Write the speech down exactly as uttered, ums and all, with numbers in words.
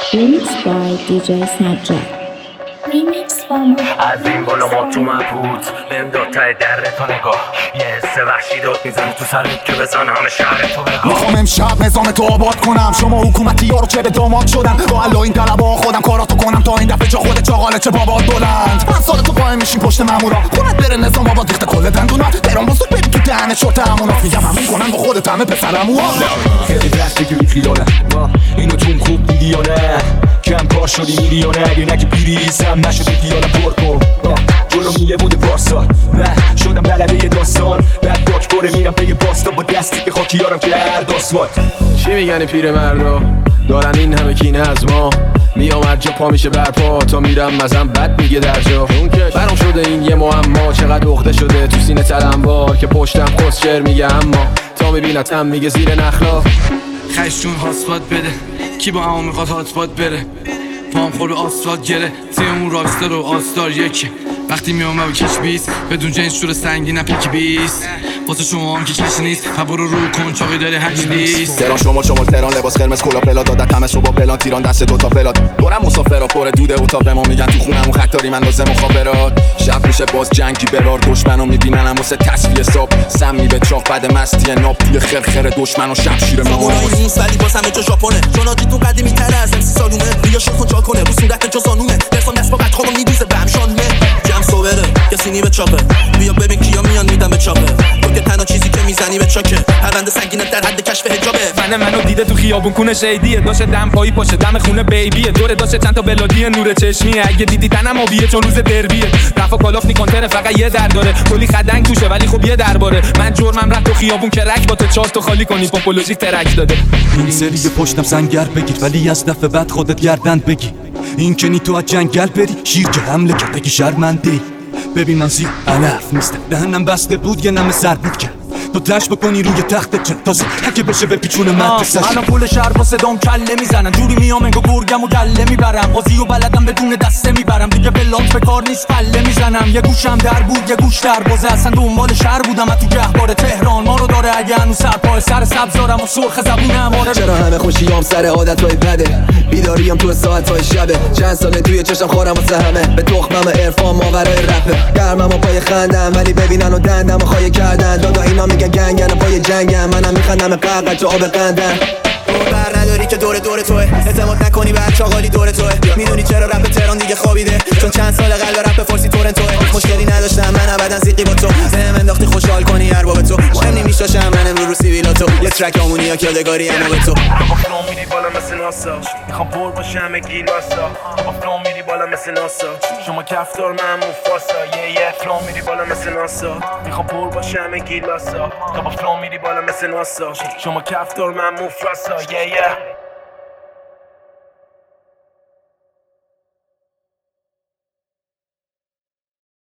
Remix by دی جی Snapchat. Remix from از این بالا ما تو مبهوت بهم داد تای در تو نگاه یه حس وحشی داد میزنه تو سرت که بزن همه شهر تو بگاه. میخوام امشب نظام تو آباد کنم، شما حکومتی ها رو چه به داماد شدن، با الله این طلبا خودم کاراتو کنم تا این دفعه چه خودت چاقاله چه بابات بلند. من سال تو قایم میشیم پشت مامورا، خونت بره نظام آباد ریخته کل دندونا، تهران بزرگ ببین تو دهن شورت همونا، میگم همین کنن با خودت همه پسرمو خیلی دست بگیری خیاله اینو چون خوب دیدی یا نه، کم کار شدی میری یا نه، اگه نگه بیریزم نشده دیالا پر کن جلو میه بوده پارسال نه شدم بلده یه داستان بعد باک پره میرم پی پاستا با دستی که خاکیارم کرد آسفالت. چی میگن پیر مردا دارن این همه کینه از ما، میامد جا پا میشه برپا تا میرم مزم بد میگه در جا برام شده این یه معما، چقدر عقده شده تو سینه تلمبار که پشتم خسچر میگه اما تا میبینتم میگه زیر نخلا خیش جون هاسپات بده کی با اما میخواد هاتپات بره، پام خور به آسفالت گره تیمون راکستار و آستار یکی وقتی میام و کش بیست بدون جنس شور سنگین پیک بیست واسه شما هم که کش نیست برو رو کن چاقی داره هچ نیست. تهران شما شما تهران لباس قرمز کلا پلا داد همه صبح پلان تیران دست دوتا پلاد دورم مسافرا پر دوده اتاق به ما میگن تو خونمون خطاری من لازم مخابرات شب میشه باز جنگی برار دشمنو میبیننم واسه تصفیه صاحب سمی به چاق بعد مستی ناب توی خرخره دشمنو شمشیر مامورای نیست ولی باز همه جا ژاپنه چوناتی تو قدیمی تر از ام سی سالونه بیا شو چا کنه رو صورت جا زانومه درسام دست با قد خودم میدوزه بهم شانونه جم صبره کسی نی به چاپه بیا ببین کیا میان میدم به چاپه تو که تنها چیزی که میزنی به چاکه پرونده سنگینه در حد کشف حجابه من منو دیده تو خیابون کونه شیدیه داشه دم پایی پاشه دم خونه بیبیه دوره داشه چند تا بلادی نور چشمیه اگه دیدی تنم آبیه چون روز دربیه رفا کالاف نیکانتره فقط یه در داره کلی خدنگ توشه ولی خب یه درباره من جرمم رفت تو خیابون که رک با تو چاست تو خالی کنی پاپولوژیک ترک داده این سری پشتم سنگر بگیر ولی از دفعه بعد خودت گردن بگی این کنی تو از جنگل بری شیر که حمله کرده که شرمنده ببین من زیر علف نیستم دهنم بسته بود یه نمه سر بود کرد تو دشت بکنی روی تخت چند تازه هکه بشه به پیچون مدرسش الان پول شهر با صدام کله میزنن جوری میام انگو گرگم و گله میبرم بازی و بلدم بدون دسته میبرم دیگه بلانس به کار نیست پله میزنم یه گوشم در بود یه گوش در بازه اصلا دنبال شهر بودم تو گهواره تهران ما رو داره اگه هنوز سر پای سر سبزارم و سرخ زبونم آره چرا همه خوشیام سر عادتهای بده بیداریم تو ساعتهای شبه چند ساله توی چشم خورم واسه همه به تخمم عرفان ماورای رپه گرمم و پای خندم ولی ببینن و دندم و خواهی کردن دادا اینا میگن گنگن پای جنگم منم میخندم قرقر تو آب قندم بر نداری که دور دور توه اعتماد نکنی به چاقالی دور توه میدونی چرا رپ تهران دیگه خوابیده چون چند سال قلب رپ فارسی تورنتوه مشکلی نداشتم من ابدا زیقی با تو بهم انداختی خوشحال کنی ارباب تو مهم نمیشاشم من امروز رو سیویلا تو یه ترک آمونی ها که یادگاری اما به تو با فلو میری بالا مثل ناسا میخوام بور باشم همه گیلاسا با فلو میری بالا مثل ناسا شما کفتار من موفاسا یه یه فلو میری بالا مثل ناسا میخوام بور باشم همه گیلاسا با فلو میری بالا مثل ناسا شما کفتار من موفاسا یه یه